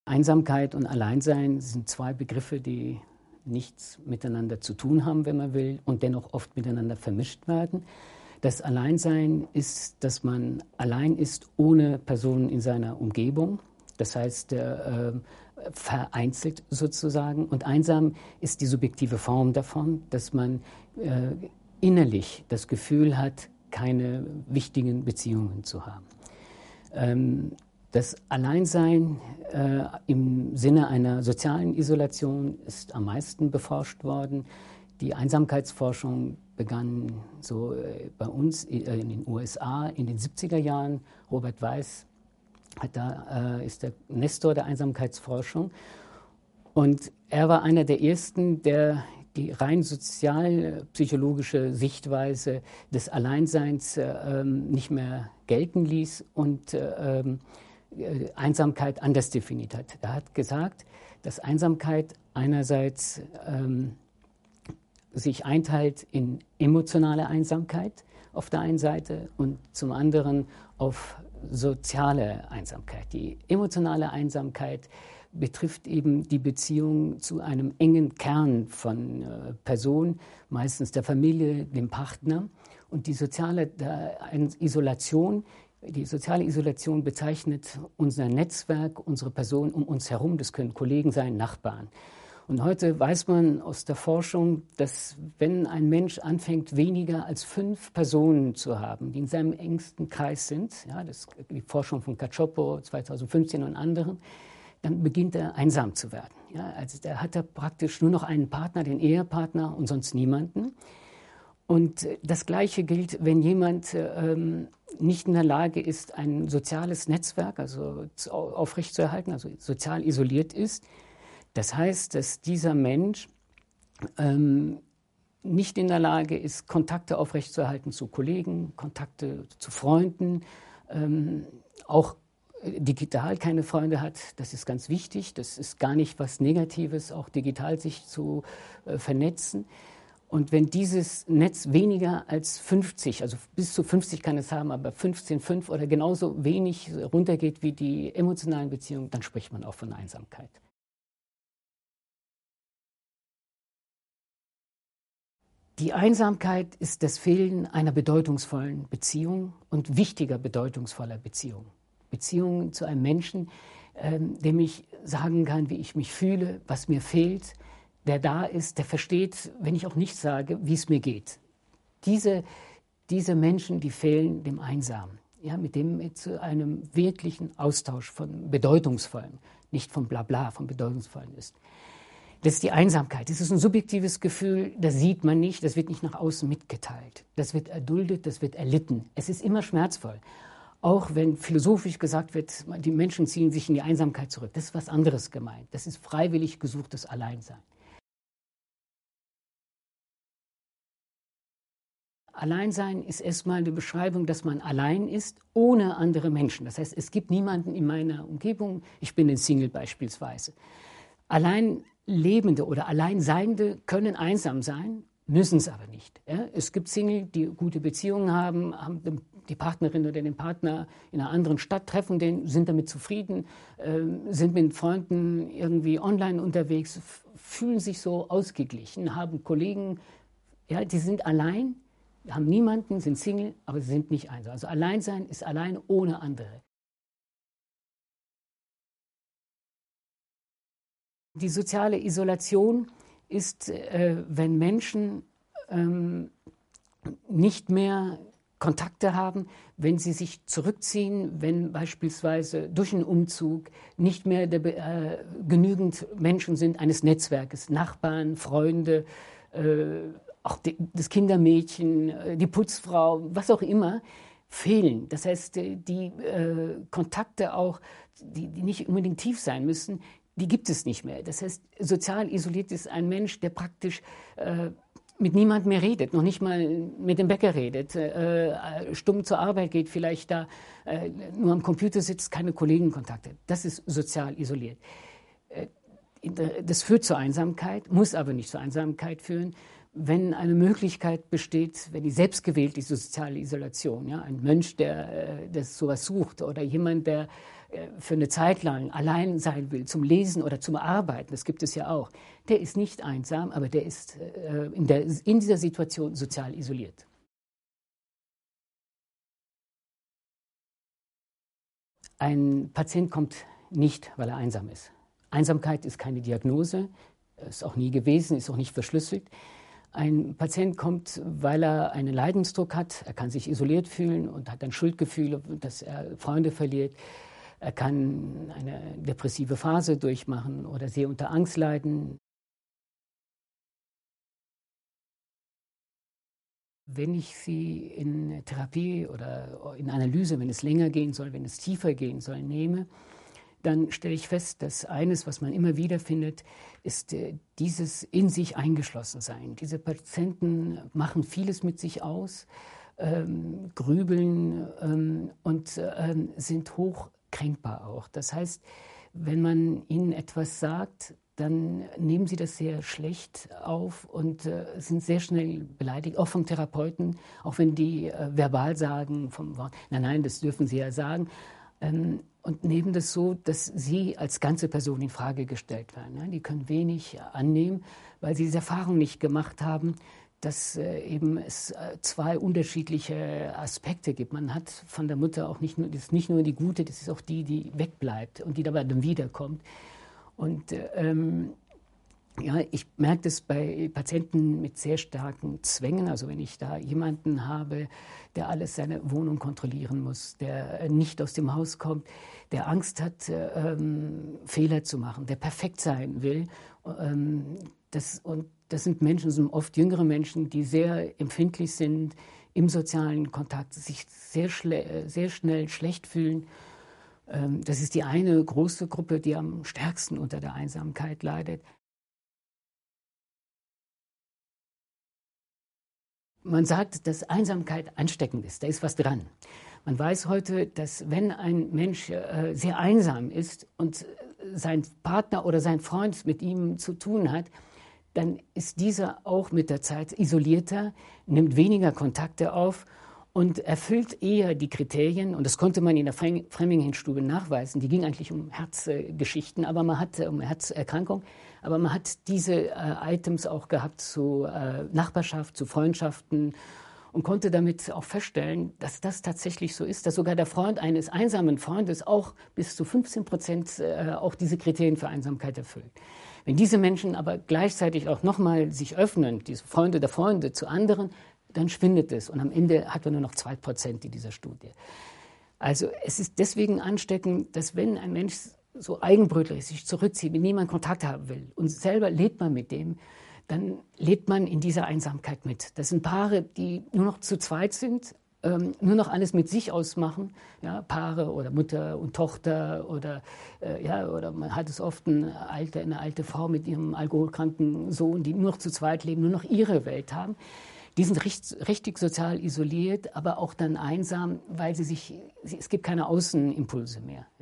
Einsamkeit und Alleinsein sind zwei Begriffe, die nichts miteinander zu tun haben, wenn man will, und dennoch oft miteinander vermischt werden. Das Alleinsein ist, dass man allein ist, ohne Personen in seiner Umgebung. Das heißt, vereinzelt sozusagen. Und einsam ist die subjektive Form davon, dass man innerlich das Gefühl hat, keine wichtigen Beziehungen zu haben. Das Alleinsein im Sinne einer sozialen Isolation ist am meisten beforscht worden. Die Einsamkeitsforschung begann so bei uns in den USA in den 70er Jahren. Robert Weiss ist der Nestor der Einsamkeitsforschung. Und er war einer der ersten, der die rein sozialpsychologische Sichtweise des Alleinseins nicht mehr gelten ließ und Einsamkeit anders definiert hat. Er hat gesagt, dass Einsamkeit einerseits sich einteilt in emotionale Einsamkeit auf der einen Seite und zum anderen auf soziale Einsamkeit. Die emotionale Einsamkeit betrifft eben die Beziehung zu einem engen Kern von Personen, meistens der Familie, dem Partner. Und die soziale Isolation bezeichnet unser Netzwerk, unsere Personen um uns herum. Das können Kollegen sein, Nachbarn. Und heute weiß man aus der Forschung, dass wenn ein Mensch anfängt, weniger als 5 Personen zu haben, die in seinem engsten Kreis sind, ja, das ist die Forschung von Cacioppo 2015 und anderen, dann beginnt er einsam zu werden. Ja, also da hat er praktisch nur noch einen Partner, den Ehepartner und sonst niemanden. Und das Gleiche gilt, wenn jemand nicht in der Lage ist, ein soziales Netzwerk aufrechtzuerhalten, also sozial isoliert ist. Das heißt, dass dieser Mensch nicht in der Lage ist, Kontakte aufrechtzuerhalten zu Kollegen, Kontakte zu Freunden, auch digital keine Freunde hat. Das ist ganz wichtig. Das ist gar nicht was Negatives, auch digital sich zu vernetzen. Und wenn dieses Netz weniger als 50, also bis zu 50 kann es haben, aber 15, 5 oder genauso wenig runtergeht wie die emotionalen Beziehungen, dann spricht man auch von Einsamkeit. Die Einsamkeit ist das Fehlen einer bedeutungsvollen Beziehung und wichtiger bedeutungsvoller Beziehung. Beziehungen zu einem Menschen, dem ich sagen kann, wie ich mich fühle, was mir fehlt, der da ist, der versteht, wenn ich auch nichts sage, wie es mir geht. Diese Menschen, die fehlen dem Einsamen, ja, mit dem zu einem wirklichen Austausch von Bedeutungsvollen, nicht von Blabla, von Bedeutungsvollen ist. Das ist die Einsamkeit. Das ist ein subjektives Gefühl, das sieht man nicht, das wird nicht nach außen mitgeteilt. Das wird erduldet, das wird erlitten. Es ist immer schmerzvoll. Auch wenn philosophisch gesagt wird, die Menschen ziehen sich in die Einsamkeit zurück. Das ist was anderes gemeint. Das ist freiwillig gesuchtes Alleinsein. Alleinsein ist erstmal eine Beschreibung, dass man allein ist, ohne andere Menschen. Das heißt, es gibt niemanden in meiner Umgebung. Ich bin ein Single beispielsweise. Alleinlebende oder Alleinseiende können einsam sein, müssen es aber nicht. Ja? Es gibt Single, die gute Beziehungen haben die Partnerin oder den Partner in einer anderen Stadt, treffen den, sind damit zufrieden, sind mit Freunden irgendwie online unterwegs, fühlen sich so ausgeglichen, haben Kollegen, ja, die sind allein, haben niemanden, sind Single, aber sie sind nicht einsam. Also Alleinsein ist allein ohne andere. Die soziale Isolation ist, wenn Menschen nicht mehr Kontakte haben, wenn sie sich zurückziehen, wenn beispielsweise durch einen Umzug nicht mehr genügend Menschen sind eines Netzwerkes, Nachbarn, Freunde, auch das Kindermädchen, die Putzfrau, was auch immer, fehlen. Das heißt, die Kontakte auch, die nicht unbedingt tief sein müssen, die gibt es nicht mehr. Das heißt, sozial isoliert ist ein Mensch, der praktisch mit niemandem mehr redet, noch nicht mal mit dem Bäcker redet, stumm zur Arbeit geht, vielleicht da nur am Computer sitzt, keine Kollegenkontakte. Das ist sozial isoliert. Das führt zur Einsamkeit, muss aber nicht zur Einsamkeit führen. wenn eine Möglichkeit besteht, wenn die selbstgewählt die soziale Isolation, ja, ein Mönch, der sowas sucht oder jemand, der für eine Zeit lang allein sein will, zum Lesen oder zum Arbeiten, das gibt es ja auch, der ist nicht einsam, aber der ist in dieser Situation sozial isoliert. Ein Patient kommt nicht, weil er einsam ist. Einsamkeit ist keine Diagnose, ist auch nie gewesen, ist auch nicht verschlüsselt. Ein Patient kommt, weil er einen Leidensdruck hat, er kann sich isoliert fühlen und hat dann Schuldgefühle, dass er Freunde verliert. Er kann eine depressive Phase durchmachen oder sehr unter Angst leiden. Wenn ich sie in Therapie oder in Analyse, wenn es länger gehen soll, wenn es tiefer gehen soll, nehme, dann stelle ich fest, dass eines, was man immer wieder findet, ist dieses in sich eingeschlossen sein. Diese Patienten machen vieles mit sich aus, grübeln und sind hoch kränkbar auch. Das heißt, wenn man ihnen etwas sagt, dann nehmen sie das sehr schlecht auf und sind sehr schnell beleidigt, auch vom Therapeuten, auch wenn die verbal sagen, vom Wort, nein, das dürfen sie ja sagen, und nehmen das so, dass sie als ganze Person in Frage gestellt werden. Ja? Die können wenig annehmen, weil sie diese Erfahrung nicht gemacht haben, dass eben es zwei unterschiedliche Aspekte gibt. Man hat von der Mutter auch nicht nur, das ist nicht nur die gute, das ist auch die, die wegbleibt und die dabei dann wiederkommt. Und ja, ich merke das bei Patienten mit sehr starken Zwängen. Also wenn ich da jemanden habe, der alles seine Wohnung kontrollieren muss, der nicht aus dem Haus kommt, der Angst hat, Fehler zu machen, der perfekt sein will. Das sind Menschen, das sind oft jüngere Menschen, die sehr empfindlich sind im sozialen Kontakt, sich sehr schnell schlecht fühlen. Das ist die eine große Gruppe, die am stärksten unter der Einsamkeit leidet. Man sagt, dass Einsamkeit ansteckend ist, da ist was dran. Man weiß heute, dass wenn ein Mensch sehr einsam ist und sein Partner oder sein Freund mit ihm zu tun hat, dann ist dieser auch mit der Zeit isolierter, nimmt weniger Kontakte auf und erfüllt eher die Kriterien, und das konnte man in der Framingham-Studie nachweisen, die ging eigentlich um Herzgeschichten, aber man hat um Herzerkrankung, aber man hat diese Items auch gehabt zu Nachbarschaft, zu Freundschaften und konnte damit auch feststellen, dass das tatsächlich so ist, dass sogar der Freund eines einsamen Freundes auch bis zu 15% auch diese Kriterien für Einsamkeit erfüllt. Wenn diese Menschen aber gleichzeitig auch nochmal sich öffnen, diese Freunde der Freunde zu anderen, dann schwindet es. Und am Ende hat man nur noch 2% in dieser Studie. Also es ist deswegen ansteckend, dass wenn ein Mensch so eigenbrötlich sich zurückzieht, mit niemandem Kontakt haben will und selber lebt man mit dem, dann lebt man in dieser Einsamkeit mit. Das sind Paare, die nur noch zu zweit sind, nur noch alles mit sich ausmachen, ja, Paare oder Mutter und Tochter oder man hat es oft eine alte Frau mit ihrem alkoholkranken Sohn, die nur noch zu zweit leben, nur noch ihre Welt haben. Die sind richtig sozial isoliert, aber auch dann einsam, weil es gibt keine Außenimpulse mehr.